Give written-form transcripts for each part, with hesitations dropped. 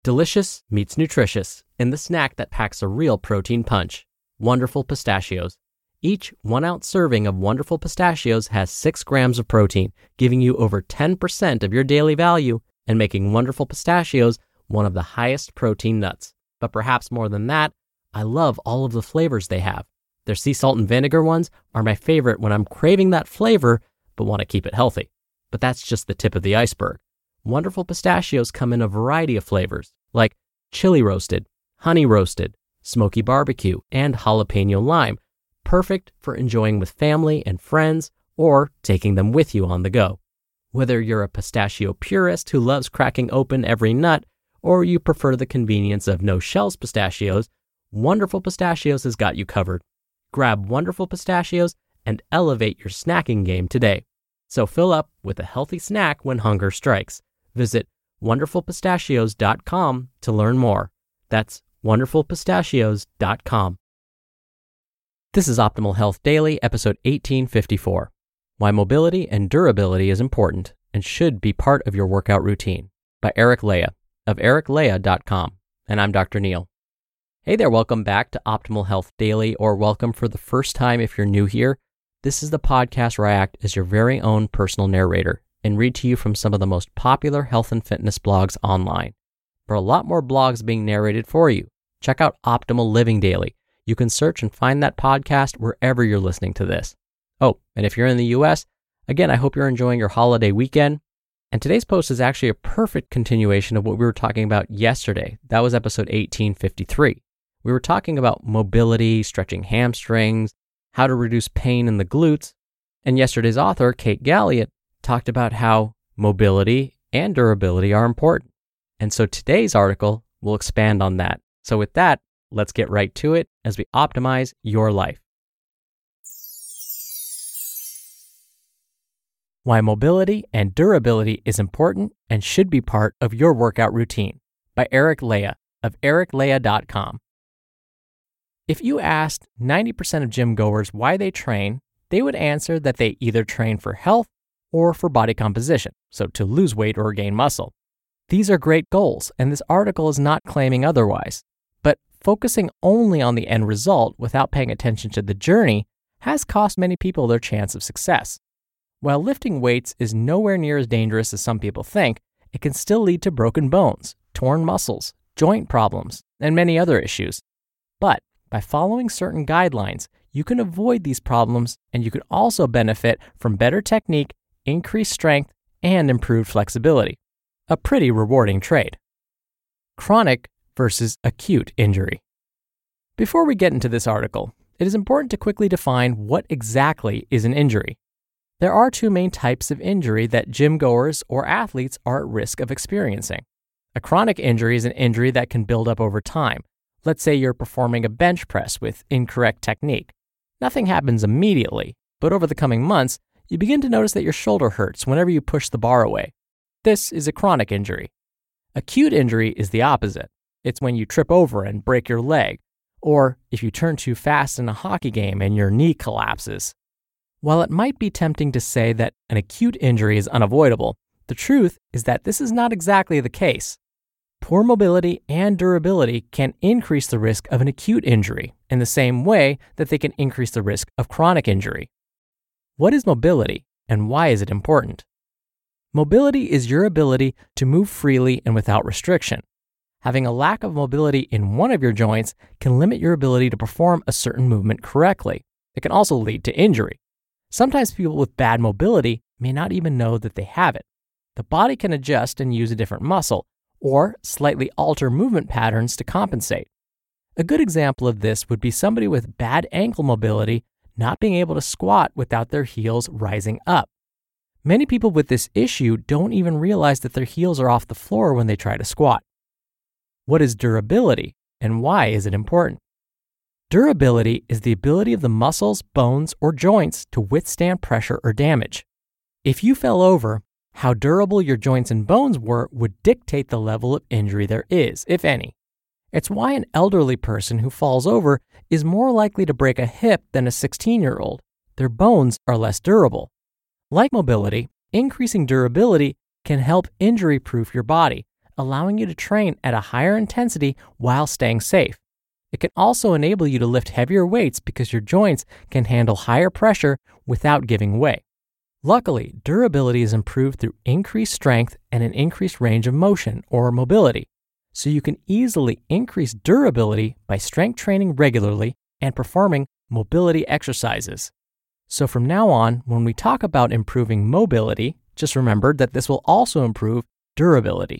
Delicious meets nutritious in the snack that packs a real protein punch. Wonderful Pistachios. Each 1-ounce serving of Wonderful Pistachios has 6 grams of protein, giving you over 10% of your daily value and making Wonderful Pistachios one of the highest protein nuts. But perhaps more than that, I love all of the flavors they have. Their sea salt and vinegar ones are my favorite when I'm craving that flavor but want to keep it healthy. But that's just the tip of the iceberg. Wonderful Pistachios come in a variety of flavors, like chili roasted, honey roasted, smoky barbecue, and jalapeno lime, perfect for enjoying with family and friends or taking them with you on the go. Whether you're a pistachio purist who loves cracking open every nut, or you prefer the convenience of no-shells pistachios, Wonderful Pistachios has got you covered. Grab Wonderful Pistachios and elevate your snacking game today. So fill up with a healthy snack when hunger strikes. Visit wonderfulpistachios.com to learn more. That's wonderfulpistachios.com. This is Optimal Health Daily, episode 1854. Why Mobility and Durability is Important and Should Be Part of Your Workout Routine, by Eric Lea of ericlea.com. And I'm Dr. Neal. Hey there, welcome back to Optimal Health Daily, or welcome for the first time if you're new here. This is the podcast where I act as your very own personal narrator and read to you from some of the most popular health and fitness blogs online. There are a lot more blogs being narrated for you. Check out Optimal Living Daily. You can search and find that podcast wherever you're listening to this. Oh, and if you're in the US, again, I hope you're enjoying your holiday weekend. And today's post is actually a perfect continuation of what we were talking about yesterday. That was episode 1853. We were talking about mobility, stretching hamstrings, how to reduce pain in the glutes. And yesterday's author, Kate Galliot, talked about how mobility and durability are important. And so today's article will expand on that. So with that, let's get right to it as we optimize your life. Why Mobility and Durability is Important and Should Be Part of Your Workout Routine, by Eric Lea of ericlea.com. If you asked 90% of gym goers why they train, they would answer that they either train for health or for body composition, so to lose weight or gain muscle. These are great goals, and this article is not claiming otherwise. But focusing only on the end result without paying attention to the journey has cost many people their chance of success. While lifting weights is nowhere near as dangerous as some people think, it can still lead to broken bones, torn muscles, joint problems, and many other issues. But by following certain guidelines, you can avoid these problems, and you can also benefit from better technique, increased strength, and improved flexibility. A pretty rewarding trade. Chronic versus acute injury. Before we get into this article, it is important to quickly define what exactly is an injury. There are 2 main types of injury that gym goers or athletes are at risk of experiencing. A chronic injury is an injury that can build up over time. Let's say you're performing a bench press with incorrect technique. Nothing happens immediately, but over the coming months, you begin to notice that your shoulder hurts whenever you push the bar away. This is a chronic injury. Acute injury is the opposite. It's when you trip over and break your leg, or if you turn too fast in a hockey game and your knee collapses. While it might be tempting to say that an acute injury is unavoidable, the truth is that this is not exactly the case. Poor mobility and durability can increase the risk of an acute injury in the same way that they can increase the risk of chronic injury. What is mobility, and why is it important? Mobility is your ability to move freely and without restriction. Having a lack of mobility in one of your joints can limit your ability to perform a certain movement correctly. It can also lead to injury. Sometimes people with bad mobility may not even know that they have it. The body can adjust and use a different muscle, or slightly alter movement patterns to compensate. A good example of this would be somebody with bad ankle mobility not being able to squat without their heels rising up. Many people with this issue don't even realize that their heels are off the floor when they try to squat. What is durability, and why is it important? Durability is the ability of the muscles, bones, or joints to withstand pressure or damage. If you fell over, how durable your joints and bones were would dictate the level of injury there is, if any. It's why an elderly person who falls over is more likely to break a hip than a 16-year-old. Their bones are less durable. Like mobility, increasing durability can help injury-proof your body, allowing you to train at a higher intensity while staying safe. It can also enable you to lift heavier weights because your joints can handle higher pressure without giving way. Luckily, durability is improved through increased strength and an increased range of motion or mobility, so you can easily increase durability by strength training regularly and performing mobility exercises. So from now on, when we talk about improving mobility, just remember that this will also improve durability.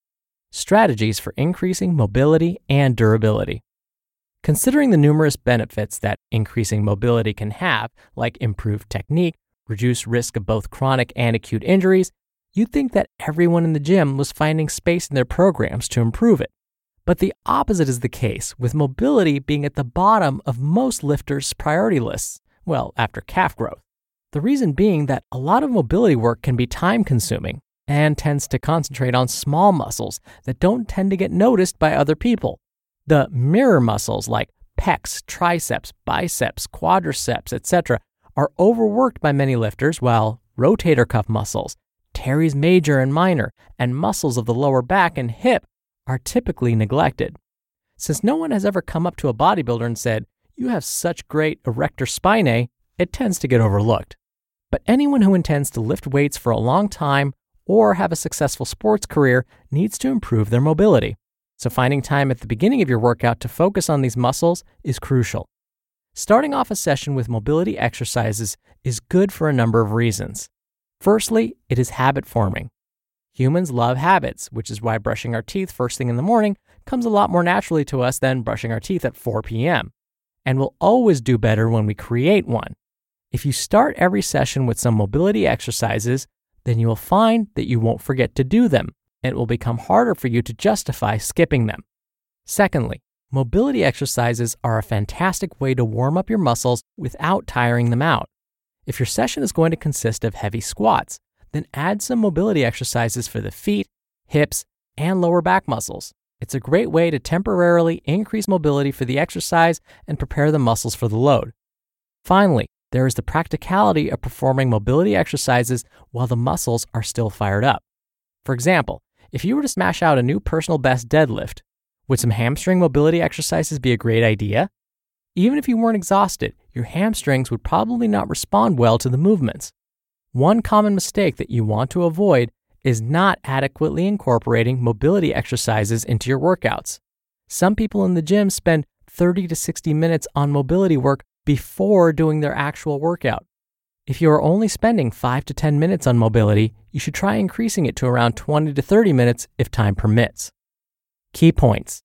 Strategies for increasing mobility and durability. Considering the numerous benefits that increasing mobility can have, like improved technique, reduced risk of both chronic and acute injuries, you'd think that everyone in the gym was finding space in their programs to improve it. But the opposite is the case, with mobility being at the bottom of most lifters' priority lists, well, after calf growth. The reason being that a lot of mobility work can be time-consuming and tends to concentrate on small muscles that don't tend to get noticed by other people. The mirror muscles like pecs, triceps, biceps, quadriceps, etc. are overworked by many lifters, while rotator cuff muscles, teres major and minor, and muscles of the lower back and hip are typically neglected. Since no one has ever come up to a bodybuilder and said, "You have such great erector spinae," it tends to get overlooked. But anyone who intends to lift weights for a long time or have a successful sports career needs to improve their mobility. So finding time at the beginning of your workout to focus on these muscles is crucial. Starting off a session with mobility exercises is good for a number of reasons. Firstly, it is habit forming. Humans love habits, which is why brushing our teeth first thing in the morning comes a lot more naturally to us than brushing our teeth at 4 p.m. And we'll always do better when we create one. If you start every session with some mobility exercises, then you will find that you won't forget to do them, and it will become harder for you to justify skipping them. Secondly, mobility exercises are a fantastic way to warm up your muscles without tiring them out. If your session is going to consist of heavy squats, then add some mobility exercises for the feet, hips, and lower back muscles. It's a great way to temporarily increase mobility for the exercise and prepare the muscles for the load. Finally, there is the practicality of performing mobility exercises while the muscles are still fired up. For example, if you were to smash out a new personal best deadlift, would some hamstring mobility exercises be a great idea? Even if you weren't exhausted, your hamstrings would probably not respond well to the movements. One common mistake that you want to avoid is not adequately incorporating mobility exercises into your workouts. Some people in the gym spend 30 to 60 minutes on mobility work before doing their actual workout. If you are only spending 5 to 10 minutes on mobility, you should try increasing it to around 20 to 30 minutes if time permits. Key points.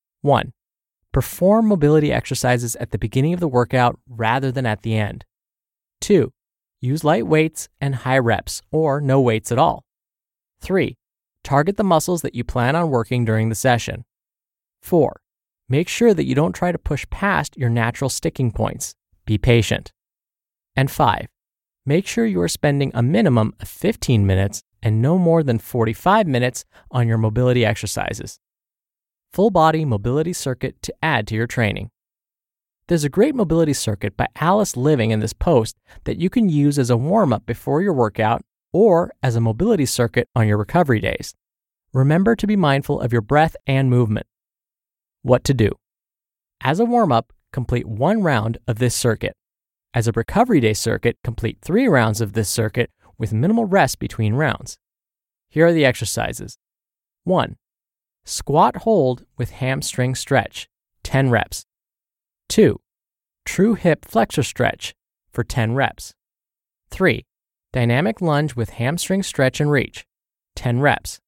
1. Perform mobility exercises at the beginning of the workout rather than at the end. 2. Use light weights and high reps or no weights at all. 3. Target the muscles that you plan on working during the session. 4. Make sure that you don't try to push past your natural sticking points. Be patient. And 5. Make sure you are spending a minimum of 15 minutes and no more than 45 minutes on your mobility exercises. Full body mobility circuit to add to your training. There's a great mobility circuit by Alice Living in this post that you can use as a warm-up before your workout or as a mobility circuit on your recovery days. Remember to be mindful of your breath and movement. What to do. As a warm-up, complete 1 round of this circuit. As a recovery day circuit, complete 3 rounds of this circuit with minimal rest between rounds. Here are the exercises. 1. Squat hold with hamstring stretch, 10 reps. 2. True hip flexor stretch for 10 reps. 3. Dynamic lunge with hamstring stretch and reach, 10 reps.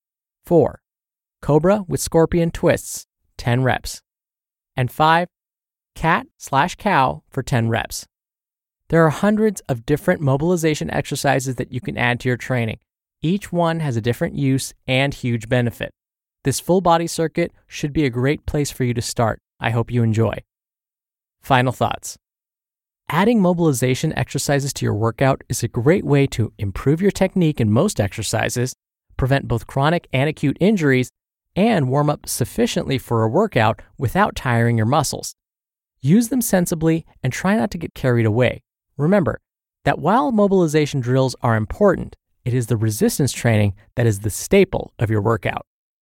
4. Cobra with scorpion twists, 10 reps. And 5. Cat/cow for 10 reps. There are hundreds of different mobilization exercises that you can add to your training. Each one has a different use and huge benefit. This full body circuit should be a great place for you to start. I hope you enjoy. Final thoughts. Adding mobilization exercises to your workout is a great way to improve your technique in most exercises, prevent both chronic and acute injuries, and warm up sufficiently for a workout without tiring your muscles. Use them sensibly and try not to get carried away. Remember that while mobilization drills are important, it is the resistance training that is the staple of your workout.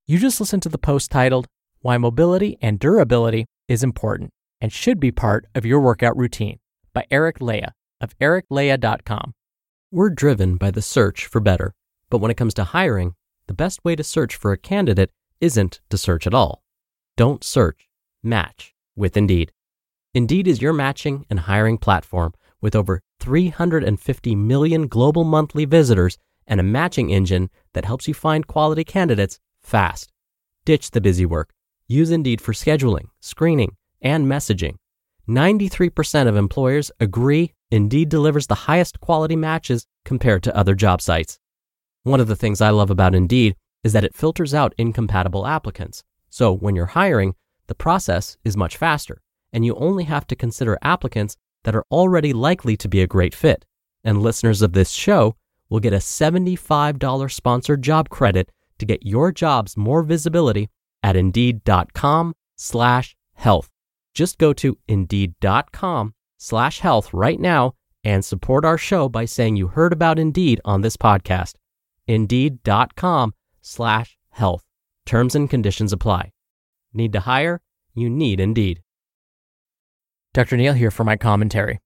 You just listened to the post titled, Why Mobility and Durability is Important and Should Be Part of Your Workout Routine by Eric Lea of ericlea.com. We're driven by the search for better, but when it comes to hiring, the best way to search for a candidate isn't to search at all. Don't search, match with Indeed. Indeed is your matching and hiring platform with over 350 million global monthly visitors and a matching engine that helps you find quality candidates fast. Ditch the busy work. Use Indeed for scheduling, screening, and messaging. 93% of employers agree Indeed delivers the highest quality matches compared to other job sites. One of the things I love about Indeed is that it filters out incompatible applicants. So when you're hiring, the process is much faster, and you only have to consider applicants that are already likely to be a great fit. And listeners of this show will get a $75 sponsored job credit to get your jobs more visibility at Indeed.com/health. Just go to Indeed.com/health right now and support our show by saying you heard about Indeed on this podcast. Indeed.com/health. Terms and conditions apply. Need to hire? You need Indeed. Dr. Neal here for my commentary.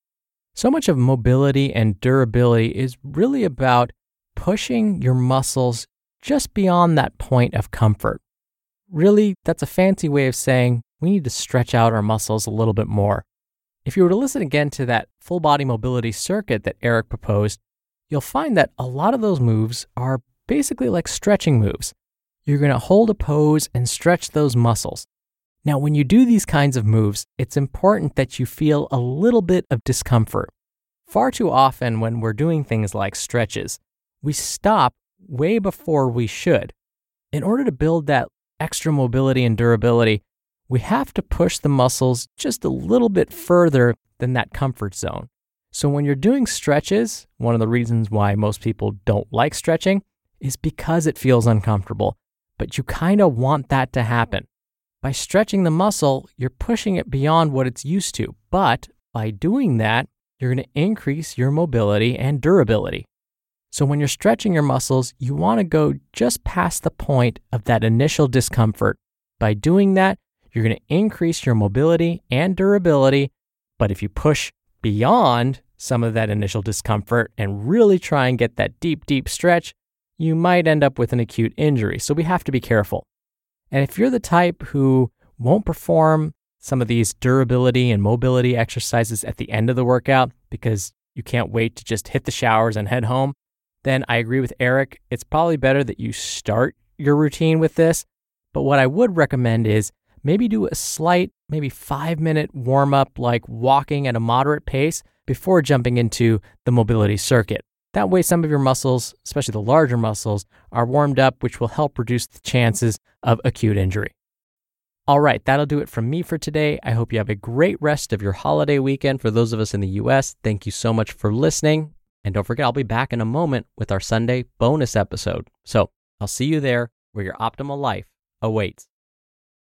So much of mobility and durability is really about pushing your muscles just beyond that point of comfort. Really, that's a fancy way of saying we need to stretch out our muscles a little bit more. If you were to listen again to that full body mobility circuit that Eric proposed, you'll find that a lot of those moves are basically like stretching moves. You're going to hold a pose and stretch those muscles. Now, when you do these kinds of moves, it's important that you feel a little bit of discomfort. Far too often when we're doing things like stretches, we stop way before we should. In order to build that extra mobility and durability, we have to push the muscles just a little bit further than that comfort zone. So when you're doing stretches, one of the reasons why most people don't like stretching is because it feels uncomfortable, but you kind of want that to happen. By stretching the muscle, you're pushing it beyond what it's used to, but by doing that, you're going to increase your mobility and durability. So when you're stretching your muscles, you want to go just past the point of that initial discomfort. By doing that, you're going to increase your mobility and durability, but if you push beyond some of that initial discomfort and really try and get that deep, deep stretch, you might end up with an acute injury. So we have to be careful. And if you're the type who won't perform some of these durability and mobility exercises at the end of the workout because you can't wait to just hit the showers and head home, then I agree with Eric. It's probably better that you start your routine with this. But what I would recommend is maybe do a slight, maybe 5-minute warm up, like walking at a moderate pace before jumping into the mobility circuit. That way, some of your muscles, especially the larger muscles, are warmed up, which will help reduce the chances of acute injury. All right, that'll do it from me for today. I hope you have a great rest of your holiday weekend. For those of us in the U.S., thank you so much for listening. And don't forget, I'll be back in a moment with our Sunday bonus episode. So I'll see you there where your optimal life awaits.